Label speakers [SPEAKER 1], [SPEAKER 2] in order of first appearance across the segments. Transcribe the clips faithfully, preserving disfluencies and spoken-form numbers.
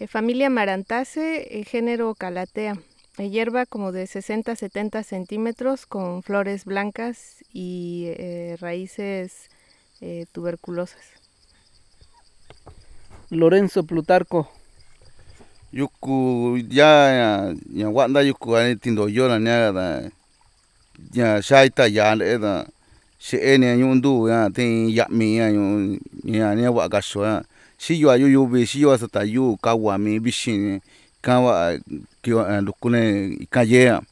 [SPEAKER 1] Eh, familia Marantaceae, eh, género Calathea. Eh, hierba como de sesenta a setenta centímetros con flores blancas y eh, raíces eh, tuberculosas.
[SPEAKER 2] Lorenzo Plutarco.
[SPEAKER 3] Yuku ya ya wanda yuku ani tindo yona nya da ya shaita ya da she ene yundu ya tin ya mi ya yu ya ne wa ga sho ya shi yu ayu yu bi shi yu asa ta yu ka wa mi bi shin ka wa ki wa lukune ka ye ya.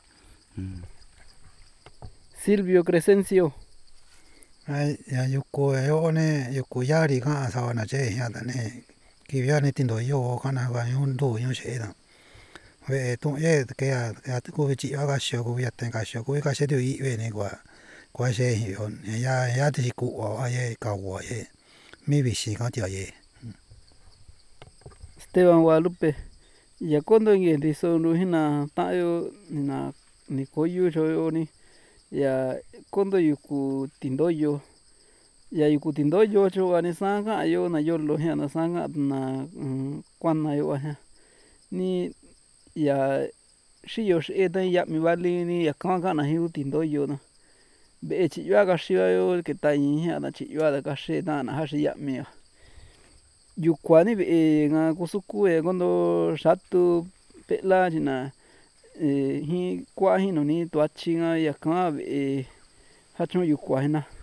[SPEAKER 2] Silvio Crescencio.
[SPEAKER 4] Ai ya yuku yo ne yuku yari ka sa na che ya da ne ki ya ne tindo yo kana ga yun do yo she da ve tu ye ke ya ya ku vi chi ga sho ku ya ten ga sho ku ga she de yi ve ne kwa kwa she yo ya ya de ku wa ye ka wa ye mi vi shi ka tia ye.
[SPEAKER 2] Esteban Guadalupe. Ya kondo ngi ndi so nu hina ta yo na ni koyu yo yo ni ya kondo yuku tindoyo ya yuku tindoyo cho ani sanga yo na yo lo hia na sanga na kwana yo ha ni ya shi yo she da ya mi vali ni ya ka ka na hiu tindoyo na be chi yo ga shi yo ke ta yin hia na chi yo da ka she da na ha shi ya mi yuku ani be nga kusuku e kondo shatu pe'la china eh hi kwa hi no ni to achi nga ya ka be ha chu yuku na